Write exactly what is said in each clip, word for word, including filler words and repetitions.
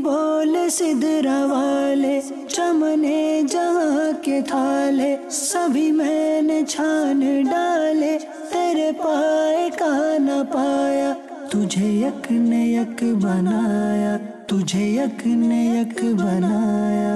بولے سدرا والے چمنے جہاں کے تھالے سبھی میں نے چھان ڈالے تیرے پائے کا نہ پایا تجھے یک نے یک بنایا تجھے یک نے یک بنایا۔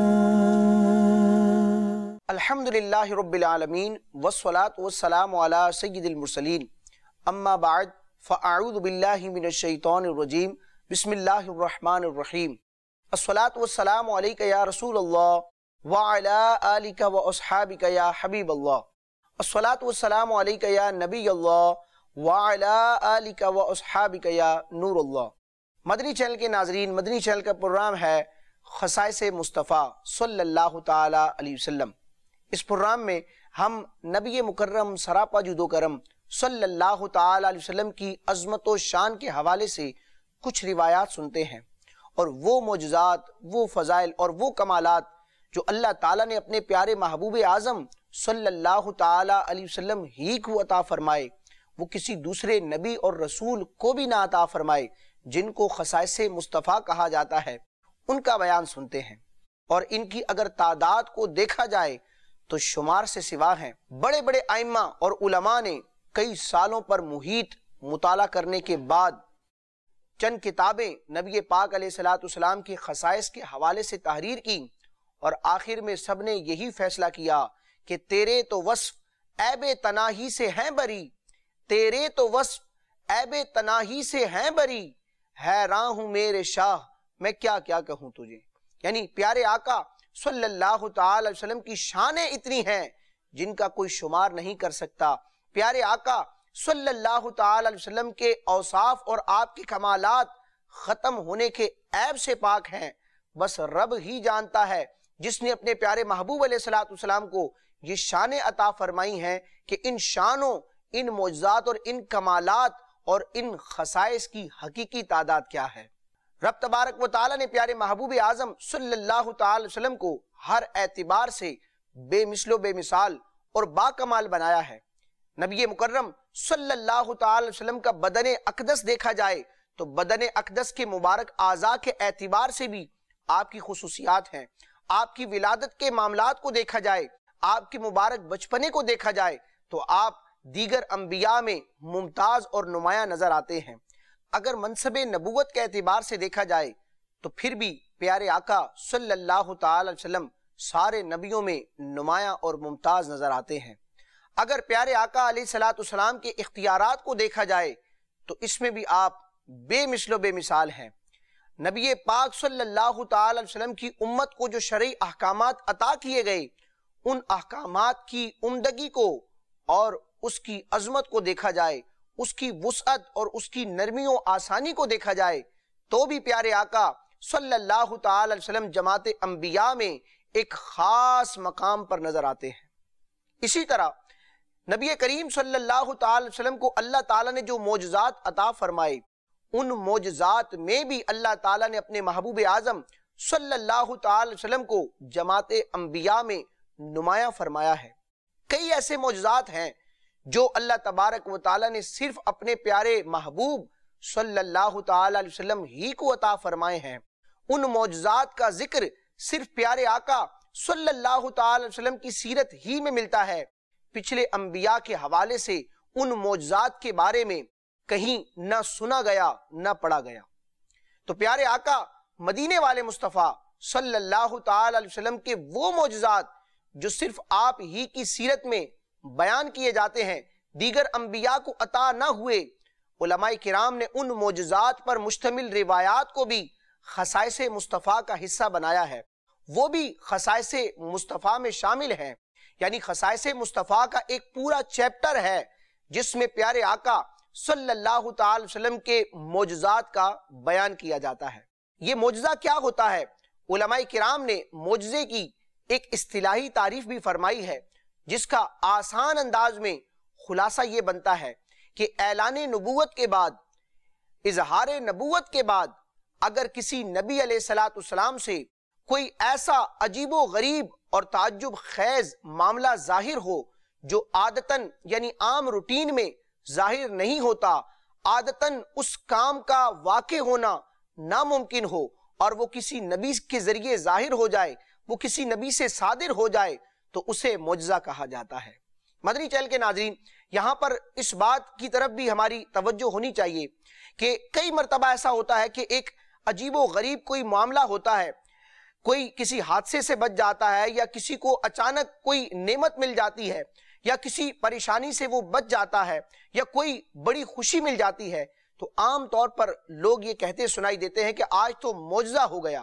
الحمدللہ رب العالمین والصلاة والسلام علی سید المرسلین، اما بعد فاعوذ باللہ من الشیطان الرجیم، بسم اللہ الرحمن الرحیم۔ الصلاة والسلام علیکہ یا رسول اللہ وعلی آلک و اصحابک یا حبیب اللہ۔ الصلاة والسلام علیکہ یا نبی اللہ وعلی آلک و اصحابک یا نور اللہ۔ مدنی چینل کے ناظرین، مدنی چینل کا پروگرام ہے خصائص مصطفیٰ صلی اللہ تعالی علیہ وسلم۔ اس پروگرام میں ہم نبی مکرم سراپا جود و کرم صلی اللہ تعالی علیہ وسلم کی عظمت و شان کے حوالے سے کچھ روایات سنتے ہیں، اور وہ معجزات، وہ فضائل اور وہ کمالات جو اللہ تعالیٰ نے اپنے پیارے محبوب اعظم صلی اللہ تعالی علیہ وسلم ہی کو عطا فرمائے، وہ کسی دوسرے نبی اور رسول کو بھی نہ عطا فرمائے، جن کو خصائص مصطفیٰ کہا جاتا ہے، ان کا بیان سنتے ہیں۔ اور ان کی اگر تعداد کو دیکھا جائے تو شمار سے سوا ہیں۔ بڑے بڑے ائمہ اور علماء نے کئی سالوں پر محیط مطالعہ کرنے کے بعد چند کتابیں نبی پاک علیہ الصلوۃ والسلام کی خصائص کے حوالے سے تحریر کی، اور آخر میں سب نے یہی فیصلہ کیا کہ تیرے تو وصف عیب تناہی سے ہیں بری، تیرے تو وصف عیب تناہی سے ہیں بری، حیران ہوں میرے شاہ میں کیا کیا کہوں تجھے۔ یعنی پیارے آقا صلی اللہ تعالی علیہ وسلم کی شانیں اتنی ہیں جن کا کوئی شمار نہیں کر سکتا۔ پیارے آقا صلی اللہ تعالی علیہ وسلم کے اوصاف اور آپ کے کمالات ختم ہونے کے عیب سے پاک ہیں، بس رب ہی جانتا ہے جس نے اپنے پیارے محبوب علیہ الصلوۃ والسلام کو یہ شانیں عطا فرمائی ہیں کہ ان شانوں، ان معجزات اور ان کمالات اور ان خصائص کی حقیقی تعداد کیا ہے۔ رب تبارک و تعالی نے پیارے محبوب اعظم صلی اللہ تعالی علیہ وسلم کو ہر اعتبار سے بے مثل و بے مثال اور با کمال بنایا ہے۔ نبی مکرم صلی اللہ تعالی علیہ وسلم کا بدن اقدس دیکھا جائے تو بدن اقدس کے مبارک اعضاء کے اعتبار سے بھی آپ کی خصوصیات ہیں۔ آپ کی ولادت کے معاملات کو دیکھا جائے، آپ کے مبارک بچپنے کو دیکھا جائے تو آپ دیگر انبیاء میں ممتاز اور نمایاں نظر آتے ہیں۔ اگر منصب نبوت کے اعتبار سے دیکھا جائے تو پھر بھی پیارے آقا صلی اللہ تعالی علیہ وسلم سارے نبیوں میں نمایاں اور ممتاز نظر آتے ہیں۔ اگر پیارے آقا علیہ الصلوۃ والسلام کے اختیارات کو دیکھا جائے تو اس میں بھی آپ بے مثل و بے مثال ہیں۔ نبی پاک صلی اللہ تعالی علیہ وسلم کی امت کو جو شرعی احکامات عطا کیے گئے، ان احکامات کی عمدگی کو اور اس کی عظمت کو دیکھا جائے، اس کی وسعت اور اس کی نرمی و آسانی کو دیکھا جائے تو بھی پیارے آقا صلی اللہ تعالی علیہ وسلم جماعت انبیاء میں ایک خاص مقام پر نظر آتے ہیں۔ اسی طرح نبی کریم صلی اللہ تعالی وسلم کو اللہ تعالیٰ نے جو معجزات عطا فرمائے، ان معجزات میں بھی اللہ تعالیٰ نے اپنے محبوب اعظم صلی اللہ تعالی وسلم کو جماعت انبیاء میں نمایاں فرمایا ہے۔ کئی ایسے معجزات ہیں جو اللہ تبارک و تعالیٰ نے صرف اپنے پیارے محبوب صلی اللہ تعالی علیہ وسلم ہی کو عطا فرمائے ہیں۔ ان معجزات کا ذکر صرف پیارے آقا صلی اللہ تعالی علیہ وسلم کی سیرت ہی میں ملتا ہے۔ پچھلے انبیاء کے حوالے سے ان معجزات کے بارے میں کہیں نہ سنا گیا نہ پڑھا گیا۔ تو پیارے آقا مدینے والے مصطفیٰ صلی اللہ تعالی علیہ وسلم کے وہ معجزات جو صرف آپ ہی کی سیرت میں بیان کیے جاتے ہیں، دیگر انبیاء کو عطا نہ ہوئے، علماء کرام نے ان معجزات پر مشتمل روایات کو بھی خصائص مصطفیٰ کا حصہ بنایا ہے، وہ بھی خصائص مصطفیٰ میں شامل ہیں۔ یعنی خصائص مصطفیٰ کا ایک پورا چیپٹر ہے جس میں پیارے آقا صلی اللہ تعالی وسلم کے معجزات کا بیان کیا جاتا ہے۔ یہ معجزہ کیا ہوتا ہے؟ علماء کرام نے معجزے کی ایک اصطلاحی تعریف بھی فرمائی ہے، جس کا آسان انداز میں خلاصہ یہ بنتا ہے کہ اعلان نبوت کے بعد، اظہار نبوت کے بعد اگر کسی نبی علیہ الصلوۃ والسلام سے کوئی ایسا عجیب و غریب اور تعجب خیز معاملہ ظاہر ہو جو عادتاً یعنی عام روٹین میں ظاہر نہیں ہوتا، عادتاً اس کام کا واقع ہونا ناممکن ہو، اور وہ کسی نبی کے ذریعے ظاہر ہو جائے، وہ کسی نبی سے صادر ہو جائے تو اسے معجزہ کہا جاتا ہے۔ مدنی چینل کے ناظرین، یہاں پر اس بات کی طرف بھی ہماری توجہ ہونی چاہیے کہ کئی مرتبہ ایسا ہوتا ہے کہ ایک عجیب و غریب کوئی معاملہ ہوتا ہے، کوئی کسی حادثے سے بچ جاتا ہے، یا کسی کو اچانک کوئی نعمت مل جاتی ہے، یا کسی پریشانی سے وہ بچ جاتا ہے، یا کوئی بڑی خوشی مل جاتی ہے، تو عام طور پر لوگ یہ کہتے سنائی دیتے ہیں کہ آج تو معجزہ ہو گیا۔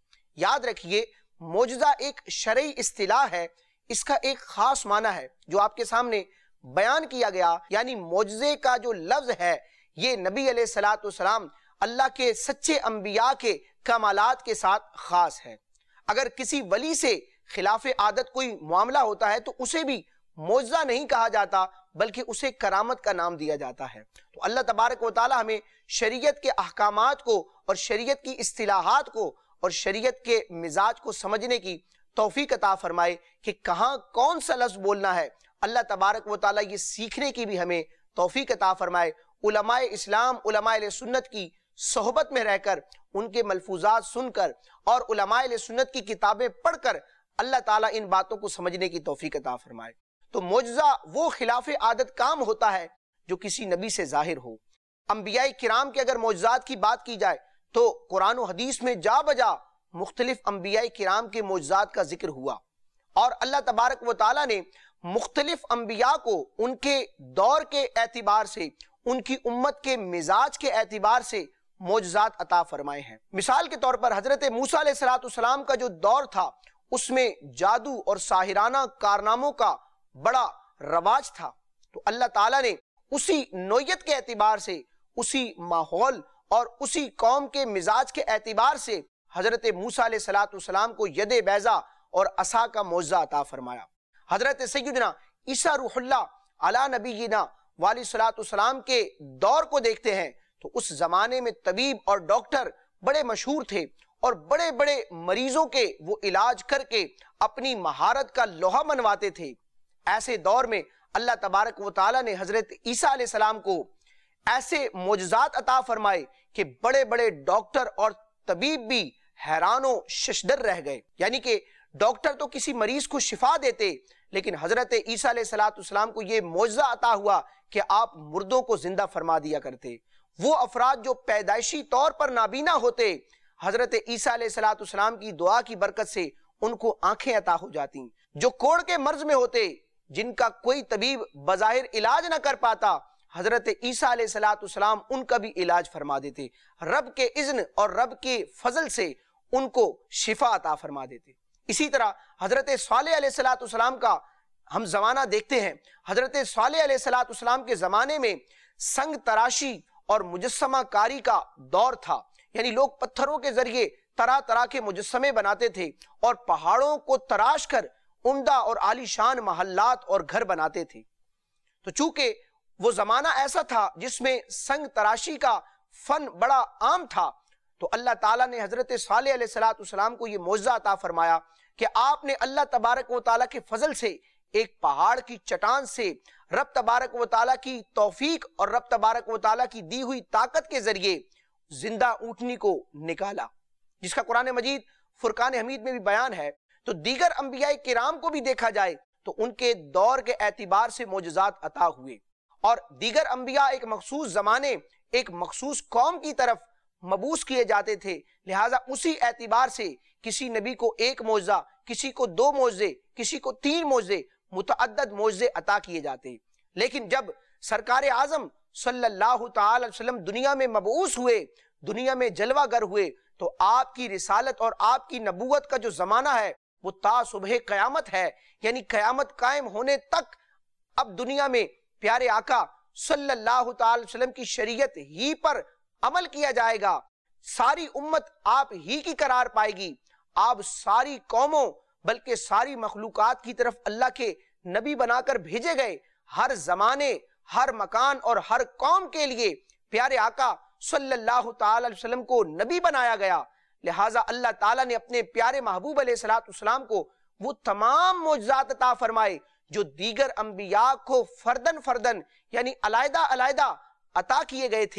یاد رکھیے، معجزہ ایک شرعی اصطلاح ہے، اس کا ایک خاص معنی ہے جو آپ کے سامنے بیان کیا گیا، یعنی معجزے کا جو لفظ ہے یہ نبی علیہ الصلوۃ والسلام اللہ کے سچے انبیاء کے کمالات کے ساتھ خاص ہے۔ اگر کسی ولی سے خلاف عادت کوئی معاملہ ہوتا ہے تو اسے بھی معجزہ نہیں کہا جاتا، بلکہ اسے کرامت کا نام دیا جاتا ہے۔ تو اللہ تبارک و تعالی ہمیں شریعت کے احکامات کو اور شریعت کی اصطلاحات کو اور شریعت کے مزاج کو سمجھنے کی توفیق عطا فرمائے کہ کہاں کون سا لفظ بولنا ہے۔ اللہ تبارک و تعالی یہ سیکھنے کی بھی ہمیں توفیق عطا فرمائے۔ علماء اسلام، علماء اہل سنت کی صحبت میں رہ کر، ان کے ملفوظات سن کر اور علماء اہل سنت کی کتابیں پڑھ کر اللہ تعالیٰ ان باتوں کو سمجھنے کی توفیق عطا فرمائے۔ تو معجزہ وہ خلاف عادت کام ہوتا ہے جو کسی نبی سے ظاہر ہو۔ انبیاء کرام کے اگر معجزات کی بات کی جائے تو قرآن و حدیث میں جا بجا مختلف انبیاء کرام کے معجزات کا ذکر ہوا، اور اللہ تبارک و تعالیٰ نے مختلف انبیاء کو ان کے دور کے اعتبار سے، ان کی امت کے مزاج کے اعتبار سے معجزات عطا فرمائے ہیں۔ مثال کے طور پر حضرت موسیٰ علیہ السلام کا جو دور تھا اس میں جادو اور ساحرانہ کارناموں کا بڑا رواج تھا، تو اللہ تعالیٰ نے اسی نوعیت کے اعتبار سے، اسی ماحول اور اسی قوم کے مزاج کے اعتبار سے حضرت موسیٰ علیہ السلام کو ید بیضا اور عصا کا معجزہ عطا فرمایا۔ حضرت سیدنا عیسیٰ روح اللہ علی نبینا والی صلاۃ السلام کے دور کو دیکھتے ہیں تو اس زمانے میں طبیب اور ڈاکٹر بڑے مشہور تھے، اور بڑے بڑے مریضوں کے وہ علاج کر کے اپنی مہارت کا لوہا منواتے تھے۔ ایسے دور میں اللہ تبارک و تعالیٰ نے حضرت عیسیٰ علیہ السلام کو ایسے معجزات عطا فرمائے کہ بڑے بڑے ڈاکٹر اور طبیب بھی حیران و ششدر رہ گئے۔ یعنی کہ ڈاکٹر تو کسی مریض کو شفا دیتے، لیکن حضرت عیسیٰ علیہ السلام کو یہ معجزہ عطا ہوا کہ آپ مردوں کو زندہ فرما دیا کرتے۔ وہ افراد جو پیدائشی طور پر نابینا ہوتے، حضرت عیسیٰ علیہ السلام کی دعا کی برکت سے ان کو آنکھیں عطا ہو جاتی۔ جو کوڑ کے مرض میں ہوتے، جن کا کوئی طبیب بظاہر علاج نہ کر پاتا، حضرت عیسیٰ علیہ السلام ان کا بھی علاج فرما دیتے، رب کے اذن اور رب کے فضل سے ان کو شفا عطا فرما دیتے۔ اسی طرح حضرت صالح علیہ السلام کا ہم زمانہ دیکھتے ہیں۔ حضرت صالح علیہ السلام کے زمانے میں سنگ تراشی اور مجسمہ کاری کا دور تھا، یعنی لوگ پتھروں کے ذریعے طرح طرح کے مجسمے بناتے تھے اور پہاڑوں کو تراش کر عمدہ اور عالی شان محلات اور گھر بناتے تھے۔ تو چونکہ وہ زمانہ ایسا تھا جس میں سنگ تراشی کا فن بڑا عام تھا، تو اللہ تعالیٰ نے حضرت صالح علیہ السلام کو یہ معجزہ عطا فرمایا کہ آپ نے اللہ تبارک و تعالیٰ کے فضل سے ایک پہاڑ کی چٹان سے رب تبارک و تعالیٰ کی توفیق اور رب تبارک و تعالیٰ کی دی ہوئی طاقت کے ذریعے زندہ اونٹنی کو نکالا، جس کا قرآن مجید فرقان حمید میں بھی بیان ہے۔ تو دیگر انبیاء کرام کو بھی دیکھا جائے تو ان کے دور کے اعتبار سے معجزات عطا ہوئے، اور دیگر انبیاء ایک مخصوص زمانے، ایک مخصوص قوم کی طرف مبعوث کیے جاتے تھے، لہٰذا اسی اعتبار سے کسی نبی کو ایک معجزہ، کسی کو دو معجزے، کسی کو تین معجزے، متعدد معجزے عطا کیے جاتے۔ لیکن جب سرکار اعظم صلی اللہ تعالی وسلم دنیا میں مبعوث ہوئے، دنیا میں جلوہ گر ہوئے، تو آپ کی رسالت اور آپ کی نبوت کا جو زمانہ ہے وہ تا صبح قیامت ہے، یعنی قیامت قائم ہونے تک اب دنیا میں پیارے آقا صلی اللہ تعالی وسلم کی شریعت ہی پر عمل کیا جائے گا۔ ساری امت آپ ہی کی قرار پائے گی۔ آپ ساری قوموں بلکہ ساری مخلوقات کی طرف اللہ کے نبی بنا کر بھیجے گئے۔ ہر زمانے، ہر مکان اور ہر قوم کے لیے پیارے آقا صلی اللہ تعالی وسلم کو نبی بنایا گیا، لہٰذا اللہ تعالیٰ نے اپنے پیارے محبوب علیہ السلام کو وہ تمام معجزات عطا فرمائے جو دیگر انبیاء کو فردن فردن یعنی علیحدہ علیحدہ عطا کیے گئے تھے،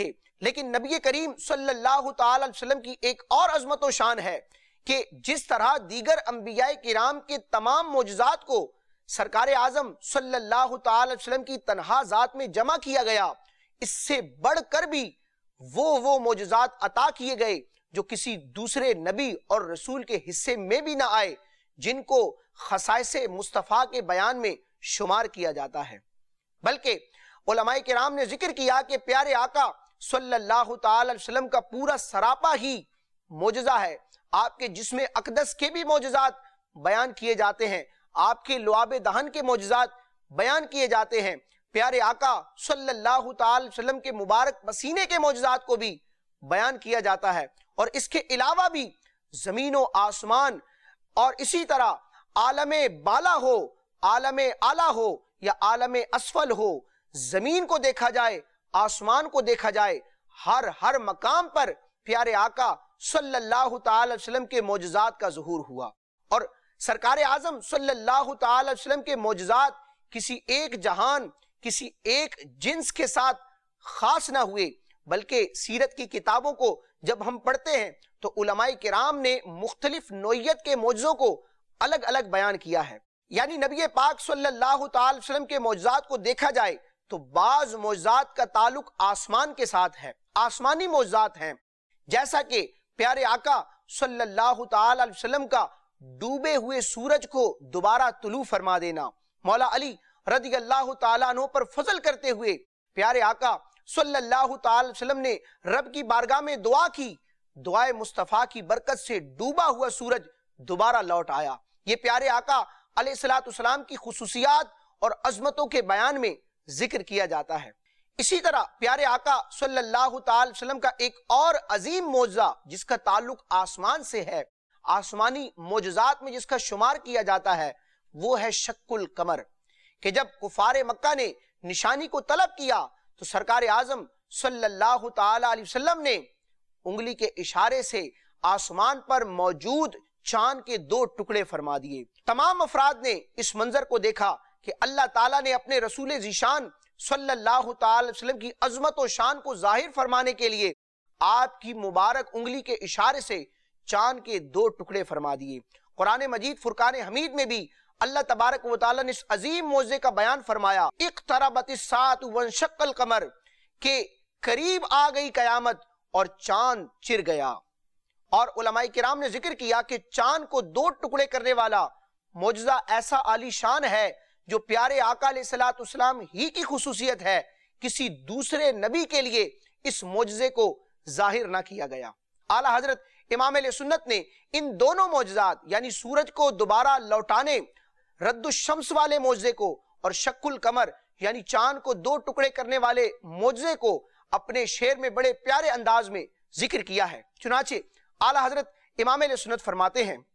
لیکن نبی کریم صلی اللہ تعالی علیہ وسلم کی ایک اور عظمت و شان ہے کہ جس طرح دیگر انبیاء کرام کے تمام معجزات کو سرکار اعظم صلی اللہ تعالی علیہ وسلم کی تنہا ذات میں جمع کیا گیا، اس سے بڑھ کر بھی وہ وہ معجزات عطا کیے گئے جو کسی دوسرے نبی اور رسول کے حصے میں بھی نہ آئے، جن کو خصائص مصطفیٰ کے بیان میں شمار کیا جاتا ہے۔ بلکہ علماء کرام نے ذکر کیا کہ پیارے آقا صلی اللہ تعالی علیہ وسلم کا پورا سراپا ہی معجزہ ہے۔ آپ کے جسم اقدس کے بھی معجزات بیان کیے جاتے ہیں، آپ کے لعاب دہن کے معجزات بیان کیے جاتے ہیں، پیارے آقا صلی اللہ تعالی وسلم کے مبارک پسینے کے معجزات کو بھی بیان کیا جاتا ہے، اور اس کے علاوہ بھی زمین و آسمان اور اسی طرح عالم بالا ہو، عالم اعلیٰ ہو یا عالم اسفل ہو، زمین کو دیکھا جائے، آسمان کو دیکھا جائے، ہر ہر مقام پر پیارے آقا صلی اللہ تعالی وسلم کے معجزات کا ظہور ہوا۔ اور سرکار اعظم صلی اللہ تعالی وسلم کے معجزات کسی ایک جہان، کسی ایک جنس کے ساتھ خاص نہ ہوئے، بلکہ سیرت کی کتابوں کو جب ہم پڑھتے ہیں تو علماء کرام نے مختلف نوعیت کے معجزوں کو الگ الگ بیان کیا ہے۔ یعنی نبی پاک صلی اللہ تعالی وسلم کے معجزات کو دیکھا جائے تو بعض معجزات کا تعلق آسمان کے ساتھ ہے، آسمانی معجزات ہیں، جیسا کہ پیارے آقا صلی اللہ تعالی علیہ وسلم کا ڈوبے ہوئے سورج کو دوبارہ طلوع فرما دینا، مولا علی رضی اللہ تعالیٰ عنہ پر فضل کرتے ہوئے پیارے آقا صلی اللہ تعالی وسلم نے رب کی بارگاہ میں دعا کی، دعائے مصطفیٰ کی برکت سے ڈوبا ہوا سورج دوبارہ لوٹ آیا۔ یہ پیارے آقا علیہ السلام کی خصوصیات اور عظمتوں کے بیان میں ذکر کیا جاتا ہے۔ اسی طرح پیارے آقا صلی اللہ تعالی وسلم کا ایک اور عظیم معجزہ جس کا تعلق آسمان سے ہے، آسمانی معجزات میں جس کا شمار کیا جاتا ہے، وہ ہے شق القمر، کہ جب کفار مکہ نے نشانی کو طلب کیا تو سرکار اعظم صلی اللہ تعالی علیہ وسلم نے انگلی کے اشارے سے آسمان پر موجود چاند کے دو ٹکڑے فرما دیے۔ تمام افراد نے اس منظر کو دیکھا کہ اللہ تعالیٰ نے اپنے رسول ذیشان صلی اللہ تعالی وسلم کی عظمت و شان کو ظاہر فرمانے کے لیے آپ کی مبارک انگلی کے اشارے سے چاند کے دو ٹکڑے فرما دیے۔ قرآن مجید فرقان حمید میں بھی اللہ تبارک و تعالیٰ نے اس عظیم معجزے کا بیان فرمایا، اقتربت الساعۃ وانشق القمر، کہ قریب آ گئی قیامت اور چاند چر گیا۔ اور علماء کرام نے ذکر کیا کہ چاند کو دو ٹکڑے کرنے والا معجزہ ایسا عالی شان ہے جو پیارے آقا علیہ السلام ہی کی خصوصیت ہے، کسی دوسرے نبی کے لیے اس معجزے کو ظاہر نہ کیا گیا۔ اعلیٰ حضرت امام علیہ سنت نے ان دونوں معجزات یعنی سورج کو دوبارہ لوٹانے، رد الشمس والے معجزے کو، اور شق القمر یعنی چاند کو دو ٹکڑے کرنے والے معجزے کو اپنے شعر میں بڑے پیارے انداز میں ذکر کیا ہے۔ چنانچہ اعلیٰ حضرت امام علیہ سنت فرماتے ہیں،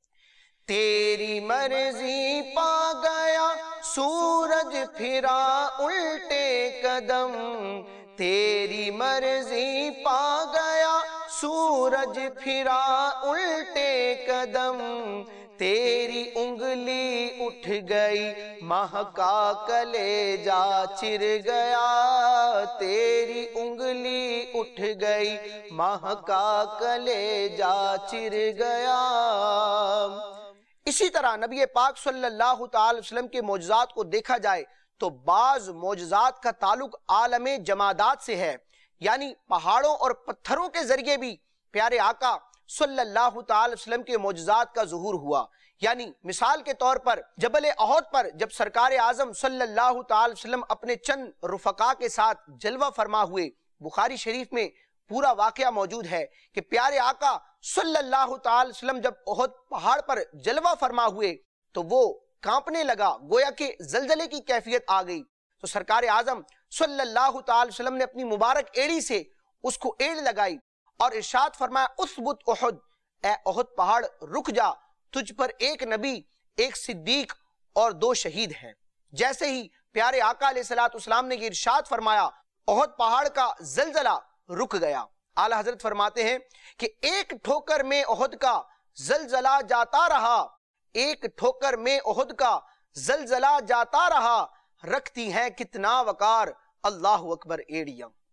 تیری مرضی پا گیا سورج پھرا الٹے قدم، تیری مرضی پا گیا سورج پھرا الٹے قدم، تیری انگلی اٹھ گئی ماہ کا کلیجا چر گیا، تیری انگلی اٹھ گئی ماہ کا کلیجا چر گیا۔ اسی طرح نبی پاک صلی اللہ تعالی وسلم کے معجزات کو دیکھا جائے تو بعض معجزات کا تعلق عالم جمادات سے ہے، یعنی پہاڑوں اور پتھروں کے ذریعے بھی پیارے آقا صلی اللہ تعالی وسلم کے معجزات کا ظہور ہوا۔ یعنی مثال کے طور پر جبل احد پر جب سرکار اعظم صلی اللہ تعالی وسلم اپنے چند رفقا کے ساتھ جلوہ فرما ہوئے، بخاری شریف میں پورا واقعہ موجود ہے کہ پیارے آقا صلی اللہ تعالی وسلم جب احد پہاڑ پر جلوہ فرما ہوئے تو وہ کانپنے لگا، گویا کہ زلزلے کی کیفیت آ گئی، تو سرکار اعظم صلی اللہ تعالی وسلم نے اپنی مبارک ایڑی سے اس کو ایڑ لگائی اور ارشاد فرمایا، اثبت احد، اے احد پہاڑ رک جا، تجھ پر ایک نبی، ایک صدیق اور دو شہید ہیں۔ جیسے ہی پیارے آقا علیہ السلام نے یہ ارشاد فرمایا، احد پہاڑ کا زلزلہ رک گیا۔ اعلیٰ حضرت فرماتے ہیں کہ ایک ٹھوکر میں احد کا زلزلہ جاتا رہا، ایک ٹھوکر میں احد کا زلزلہ جاتا رہا، رکھتی ہیں کتنا وقار اللہ اکبر ایڑیاں۔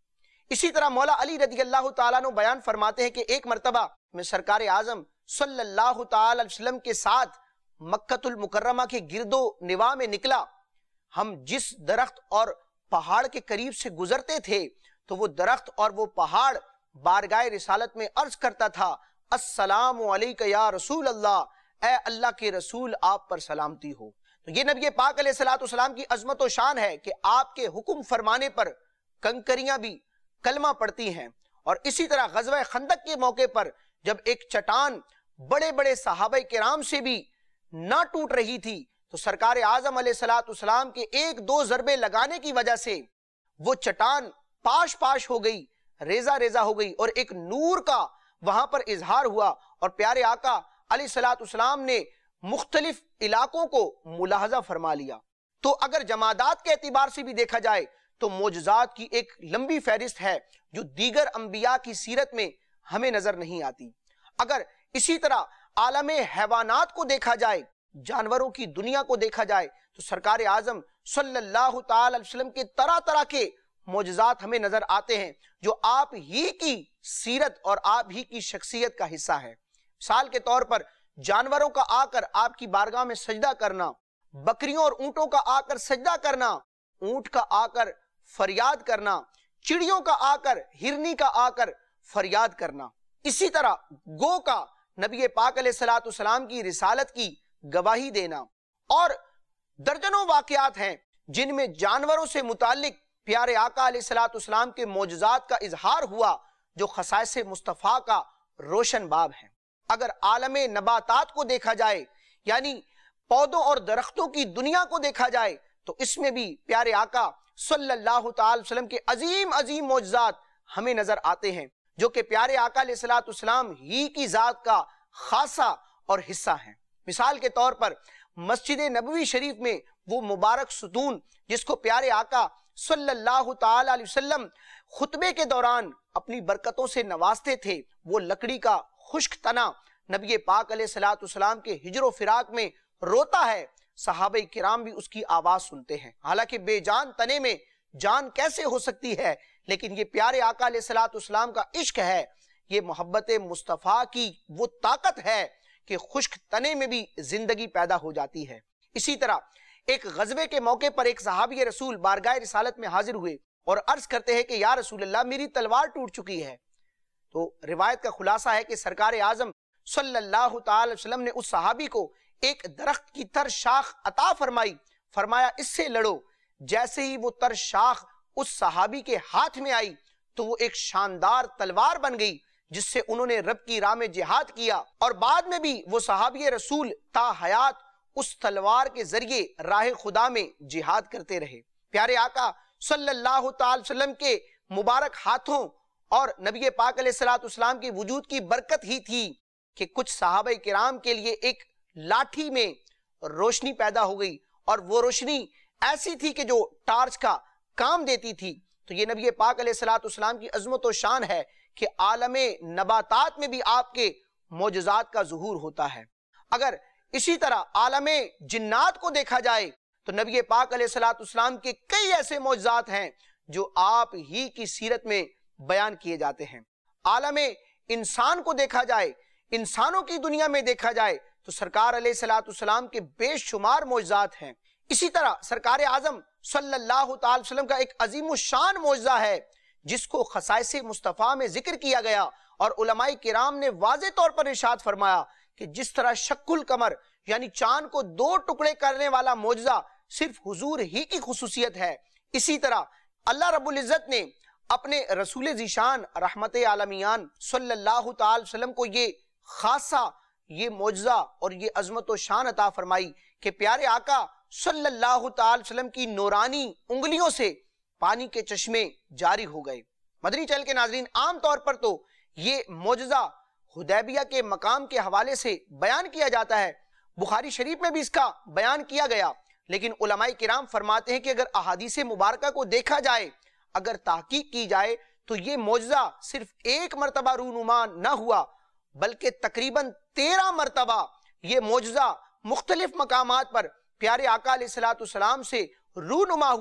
اسی طرح مولا علی رضی اللہ تعالیٰ عنہ بیان فرماتے ہیں کہ ایک مرتبہ میں سرکار اعظم صلی اللہ تعالی علیہ وسلم کے ساتھ مکۃ المکرمہ کے گرد و نواح میں نکلا. ہم جس درخت اور پہاڑ کے قریب سے گزرتے تھے تو وہ درخت اور وہ پہاڑ بارگاہ رسالت میں عرض کرتا تھا السلام علیکہ یا رسول اللہ، اے اللہ کے رسول آپ پر سلامتی ہو. تو یہ نبی پاک علیہ الصلوۃ والسلام کی عظمت و شان ہے کہ آپ کے حکم فرمانے پر کنکریاں بھی کلمہ پڑتی ہیں. اور اسی طرح غزوہ خندق کے موقع پر جب ایک چٹان بڑے بڑے صحابہ کرام سے بھی نہ ٹوٹ رہی تھی تو سرکار اعظم علیہ الصلوۃ والسلام کے ایک دو ضربے لگانے کی وجہ سے وہ چٹان پاش پاش ہو گئی، ریزہ ریزہ ہو گئی، اور ایک نور کا وہاں پر اظہار ہوا. اور پیارے آقا علیہ الصلوۃ والسلام نے مختلف علاقوں کو ملاحظہ فرما لیا. تو اگر جمادات کے اعتبار سے بھی دیکھا جائے تو معجزات کی ایک لمبی فہرست ہے جو دیگر انبیاء کی سیرت میں ہمیں نظر نہیں آتی. اگر اسی طرح عالم حیوانات کو دیکھا جائے، جانوروں کی دنیا کو دیکھا جائے، تو سرکار اعظم صلی اللہ تعالی علیہ وسلم کے طرح طرح کے معجزات ہمیں نظر آتے ہیں جو آپ ہی کی سیرت اور آپ ہی کی شخصیت کا حصہ ہے. مثال کے طور پر جانوروں کا آ کر آپ کی بارگاہ میں سجدہ کرنا، بکریوں اور اونٹوں کا آ کر سجدہ کرنا، اونٹ کا آ کر فریاد کرنا، چڑیوں کا آ کر، ہرنی کا آ کر فریاد کرنا. اسی طرح گو کا نبی پاک علیہ الصلوۃ والسلام کی رسالت کی گواہی دینا. اور درجنوں واقعات ہیں جن میں جانوروں سے متعلق پیارے آقا علیہ الصلوۃ والسلام کے معجزات کا اظہار ہوا جو خصائص مصطفیٰ کا روشن باب ہے. اگر عالم نباتات کو دیکھا جائے یعنی پودوں اور درختوں کی دنیا کو دیکھا جائے تو اس میں بھی پیارے آقا صلی اللہ تعالی وسلم کے عظیم عظیم معجزات ہمیں نظر آتے ہیں جو کہ پیارے آقا علیہ الصلوۃ والسلام ہی کی ذات کا خاصہ اور حصہ ہیں. مثال کے طور پر مسجد نبوی شریف میں وہ مبارک ستون جس کو پیارے آقا صلی اللہ تعالی علیہ وسلم خطبے کے دوران اپنی برکتوں سے نوازتے تھے، وہ لکڑی کا خشک تنا نبی پاک علیہ الصلوۃ والسلام کے ہجر و فراق میں روتا ہے. صحابہ کرام بھی اس کی آواز سنتے ہیں. حالانکہ بے جان تنے میں جان کیسے ہو سکتی ہے، لیکن یہ پیارے آقا علیہ الصلوۃ والسلام کا عشق ہے، یہ محبت مصطفیٰ کی وہ طاقت ہے کہ خشک تنے میں بھی زندگی پیدا ہو جاتی ہے. اسی طرح ایک غزوے کے موقع پر ایک صحابی رسول بارگاہ رسالت میں حاضر ہوئے اور عرض کرتے ہیں کہ یا رسول اللہ میری تلوار ٹوٹ چکی ہے. تو روایت کا خلاصہ ہے کہ سرکار اعظم صلی اللہ تعالی وسلم نے اس صحابی کو ایک درخت کی تر شاخ عطا فرمائی، فرمایا اس سے لڑو. جیسے ہی وہ تر شاخ اس صحابی کے ہاتھ میں آئی تو وہ ایک شاندار تلوار بن گئی جس سے انہوں نے رب کی راہ میں جہاد کیا، اور بعد میں بھی وہ صحابی رسول تا حیات اس تلوار کے ذریعے راہ خدا میں جہاد کرتے رہے. پیارے آقا صلی اللہ تعالی وسلم کے مبارک ہاتھوں اور نبی پاک علیہ الصلوۃ والسلام کے وجود کی برکت ہی تھی کہ کچھ صحابہ کرام کے لیے ایک لاٹھی میں روشنی پیدا ہو گئی، اور وہ روشنی ایسی تھی کہ جو ٹارچ کا کام دیتی تھی. تو یہ نبی پاک علیہ الصلوۃ والسلام کی عظمت و شان ہے کہ عالم نباتات میں بھی آپ کے معجزات کا ظہور ہوتا ہے. اگر اسی طرح عالم جنات کو دیکھا جائے تو نبی پاک علیہ الصلوۃ والسلام کے کئی ایسے معجزات ہیں جو آپ ہی کی سیرت میں بیان کیے جاتے ہیں. عالم انسان کو دیکھا جائے، انسانوں کی دنیا میں دیکھا جائے تو سرکار علیہ الصلوۃ والسلام کے بے شمار معجزات ہیں. اسی طرح سرکار اعظم صلی اللہ تعالی وسلم کا ایک عظیم الشان معجزہ ہے جس کو خصائص مصطفیٰ میں ذکر کیا گیا، اور علماء کرام نے واضح طور پر ارشاد فرمایا کہ جس طرح شق القمر یعنی چاند کو دو ٹکڑے کرنے والا معجزہ صرف حضور ہی کی خصوصیت ہے، اسی طرح اللہ رب العزت نے اپنے رسول ذیشان رحمت عالمیان صلی اللہ تعالی وسلم کو یہ خاصہ، یہ معجزہ اور یہ عظمت و شان عطا فرمائی کہ پیارے آقا صلی اللہ تعالی وسلم کی نورانی انگلیوں سے پانی کے چشمے جاری ہو گئے. مدنی چینل کے ناظرین، عام طور پر تو یہ معجزہ حدیبیہ کے مقام کے حوالے سے بیان کیا جاتا ہے، بخاری شریف میں بھی اس کا بیان کیا گیا، لیکن علماء کرام فرماتے ہیں کہ اگر احادیث مبارکہ کو دیکھا جائے، اگر تحقیق کی جائے تو یہ معجزہ صرف ایک مرتبہ رونما نہ ہوا بلکہ تقریباً تیرہ مرتبہ یہ معجزہ مختلف مقامات پر پیارے آقا علیہ الصلوۃ والسلام سے رونما ہوا.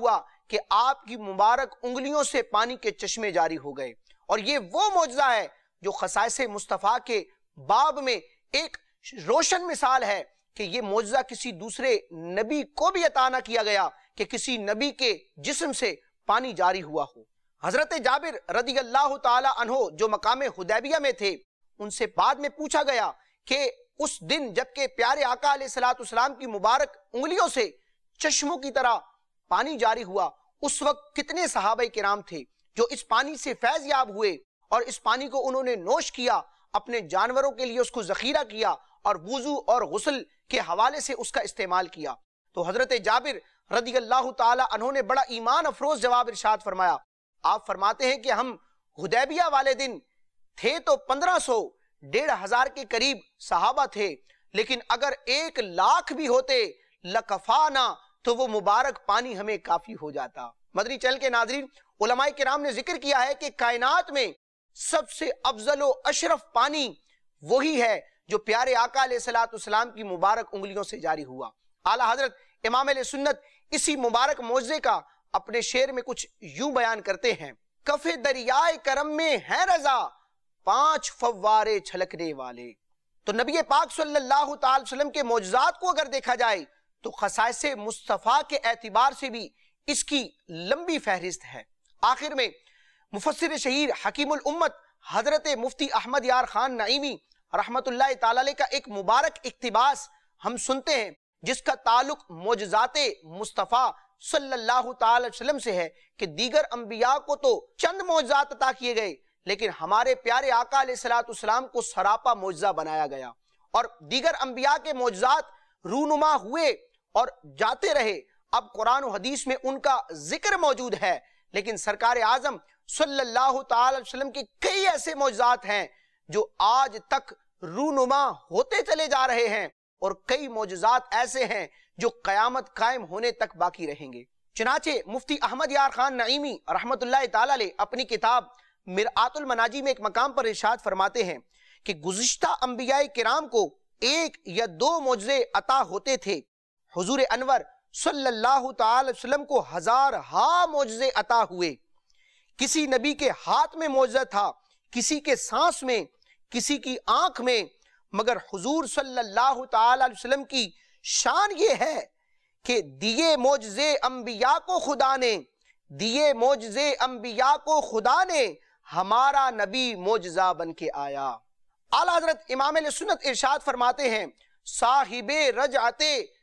کہ آپ کی مبارک انگلیوں سے پانی کے چشمے جاری ہو گئے۔ اور یہ وہ معجزہ ہے جو خصائص مصطفیٰ کے باب میں ایک روشن مثال ہے کہ یہ معجزہ کسی دوسرے نبی کو بھی عطا نہ کیا گیا کہ کسی نبی کے جسم سے پانی جاری ہوا ہو۔ حضرت جابر رضی اللہ تعالی عنہ جو مقام حدیبیہ میں تھے، ان سے بعد میں پوچھا گیا کہ اس دن جبکہ پیارے آقا علیہ الصلوۃ والسلام کی مبارک انگلیوں سے چشموں کی طرح پانی جاری ہوا، اس وقت کتنے صحابہ کرام تھے جو اس پانی سے فیض یاب ہوئے اور اس پانی کو انہوں نے نوش کیا، اپنے جانوروں کے لیے اس کو ذخیرہ کیا اور وضو اور غسل کے حوالے سے اس کا استعمال کیا۔ تو حضرت جابر رضی اللہ تعالی عنہ نے بڑا ایمان افروز جواب ارشاد فرمایا۔ آپ فرماتے ہیں کہ ہم حدیبیہ والے دن تھے تو پندرہ سو ڈیڑھ ہزار کے قریب صحابہ تھے، لیکن اگر ایک لاکھ بھی ہوتے لکفانا تو وہ مبارک پانی ہمیں کافی ہو جاتا۔ مدنی چینل کے ناظرین، علماء کرام نے ذکر کیا ہے کہ کائنات میں سب سے افضل و اشرف پانی وہی ہے جو پیارے آقا علیہ الصلوۃ والسلام کی مبارک انگلیوں سے جاری ہوا۔ اعلیٰ حضرت امام اہل سنت اسی مبارک معجزے کا اپنے شعر میں کچھ یوں بیان کرتے ہیں: کف دریائے کرم میں ہے رضا، پانچ فوارے چھلکنے والے۔ تو نبی پاک صلی اللہ تعالی وسلم کے معجزات کو اگر دیکھا جائے تو خصائص مصطفیٰ کے اعتبار سے بھی اس کی لمبی فہرست ہے۔ آخر میں مفسر شہیر حکیم الامت حضرت مفتی احمد یار خان نعیمی رحمت اللہ تعالی علیہ کا ایک مبارک اقتباس ہم سنتے ہیں، جس کا تعلق معجزات مصطفیٰ صلی اللہ تعالی وسلم سے ہے کہ دیگر انبیاء کو تو چند معجزات عطا کیے گئے، لیکن ہمارے پیارے آقا علیہ الصلوۃ والسلام کو سراپا معجزہ بنایا گیا، اور دیگر انبیاء کے معجزات رونما ہوئے اور جاتے رہے۔ اب قرآن و حدیث میں ان کا ذکر موجود ہے، لیکن سرکار اعظم صلی اللہ تعالی وسلم کے کئی ایسے معجزات ہیں جو آج تک رونما ہوتے چلے جا رہے ہیں، اور کئی معجزات ایسے ہیں جو قیامت قائم ہونے تک باقی رہیں گے۔ چنانچہ مفتی احمد یار خان نعیمی رحمت اللہ تعالی علیہ اپنی کتاب مرآت المناجی میں ایک مقام پر ارشاد فرماتے ہیں کہ گزشتہ انبیاء کرام کو ایک یا دو معجزے عطا ہوتے تھے، حضور انور صلی اللہ تعالی وسلم کو ہزار ہا معجزے عطا ہوئے۔ کسی نبی کے ہاتھ میں معجزہ تھا، کسی کے سانس میں، کسی کی آنکھ میں، مگر حضور صلی اللہ تعالی وسلم کی شان یہ ہے کہ دیے معجزے انبیاء کو خدا نے، دیے معجزے انبیاء کو خدا نے، ہمارا نبی معجزہ بن کے آیا۔ اعلیٰ حضرت امام علیہ سنت ارشاد فرماتے ہیں: صاحب رجعت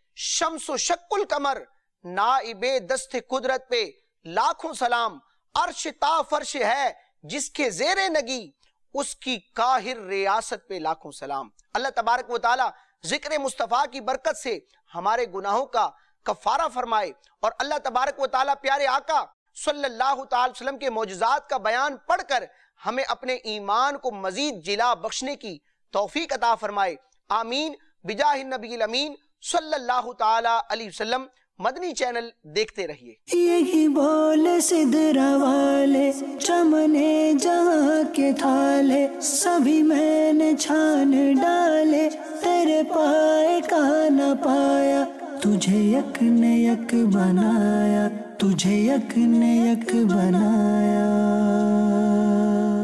شمس و شق القمر، نائب دست قدرت پہ لاکھوں سلام، عرش تا فرش ہے جس کے زیر نگی، اس کی قاہر ریاست پہ لاکھوں سلام۔ اللہ تبارک و تعالی ذکر مصطفیٰ کی برکت سے ہمارے گناہوں کا کفارہ فرمائے، اور اللہ تبارک و تعالی پیارے آقا صلی اللہ تعالی وسلم کے معجزات کا بیان پڑھ کر ہمیں اپنے ایمان کو مزید جلا بخشنے کی توفیق عطا فرمائے۔ آمین بجاہ النبی الامین صلی اللہ تعالی علیہ وسلم۔ مدنی چینل دیکھتے رہیے۔ یہی بول سدرا والے چمنے جہاں کے تھالے، سبھی میں نے چھان ڈالے، تیرے پائے کا نہ پایا، تجھے یک نے یک بنایا، تجھے یک نے یک بنایا۔